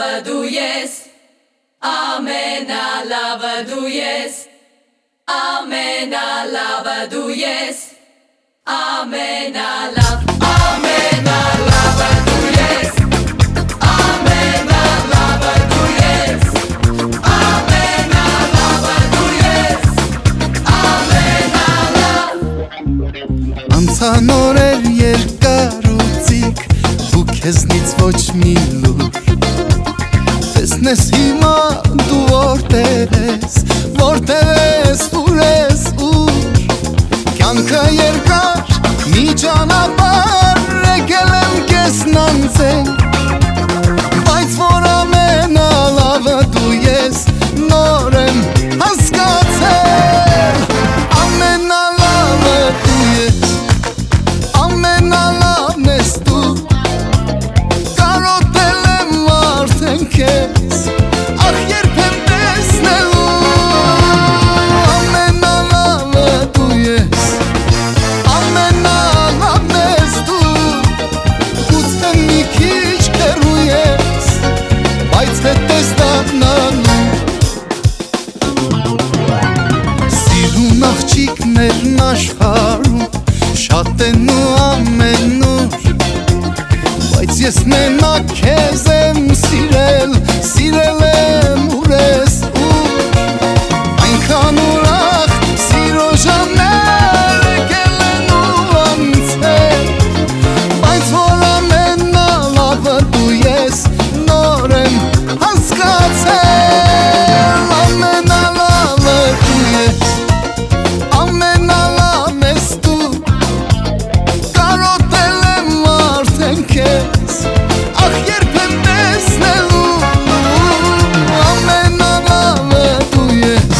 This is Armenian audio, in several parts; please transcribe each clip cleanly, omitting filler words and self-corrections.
love du yes. Amena love du yes. Amena love du yes. Amena love. Amena love du yes. Amena love du yes. Amena love du yes. Amena love. Անցանորեր երկարուցիկ դու քեզնից ոչ մի լուր տեսնես հիմա դու որտեղ ես ուր ես ուր կյանքը երկար մի ճանապարհ եկել եմ քեզն անցել բայց որ ամենալավը դու ես նոր եմ հասկացել ամենալավը դու ես ամենալավն ես դու կարոտել եմ արդեն քեզ ախ երբ եմ տեսնելու ամենալավը դու ես ամենալավն ես դու գուցե մի քիչ հեռու ես բայց հետ ես դառնալու սիրուն աղջիկներն աշխարհում շատ են ու ամենուր բայց ես մենակ քեզ եմ սիրել եմ ուր ես ուր այնքան ուրախ սիրո ժամեր եկել են ու անցել բայց որ ամենալավը դու ես նոր եմ հասկացել ամենալավը դու ես ամենալավն ես դու կարոտել եմ արդեն քեզ ախ երբ եմ տեսնելու ամենալավը դու ես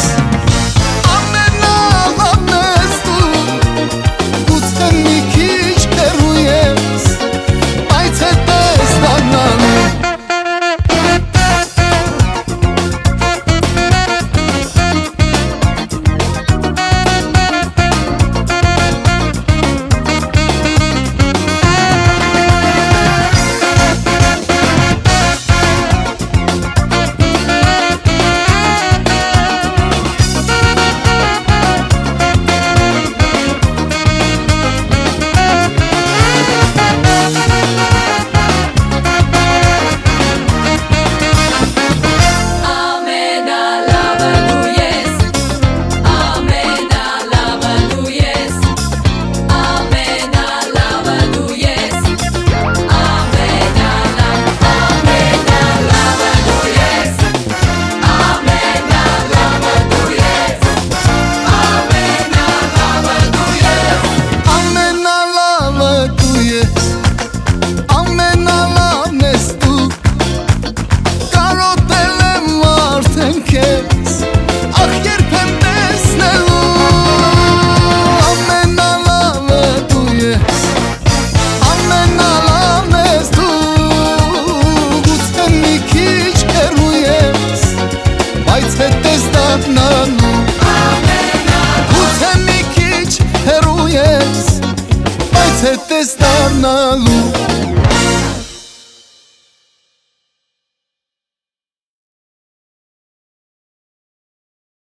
ամենալավն ես դու գուցե մի քիչ հեռու ես բայց հետ ես դառնալու Հետ ես դառնալու